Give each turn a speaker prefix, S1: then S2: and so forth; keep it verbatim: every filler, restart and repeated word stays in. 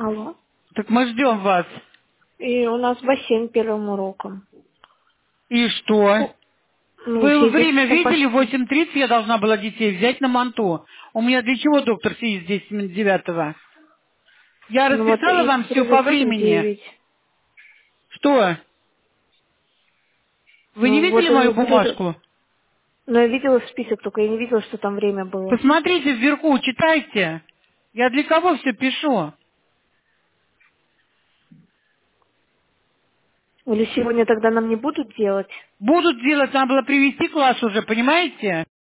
S1: Алло.
S2: Так мы ждем вас.
S1: И у нас бассейн первым уроком.
S2: И что?
S1: Ну, ну,
S2: Вы
S1: все дети
S2: время
S1: там
S2: видели? В
S1: пошли.
S2: восемь тридцать я должна была детей взять на манту. У меня для чего доктор сидит здесь с девятого? Я
S1: Ну вот
S2: расписала
S1: их
S2: вам все по
S1: привезут в
S2: времени.
S1: девять.
S2: Что? Вы не
S1: Ну вот
S2: видели мою
S1: они будут...
S2: бумажку?
S1: Но я видела список, только я не видела, что там время было.
S2: Посмотрите вверху, читайте. Я для кого все пишу?
S1: Или сегодня тогда нам не будут делать?
S2: Будут делать, надо было привести класс уже, понимаете?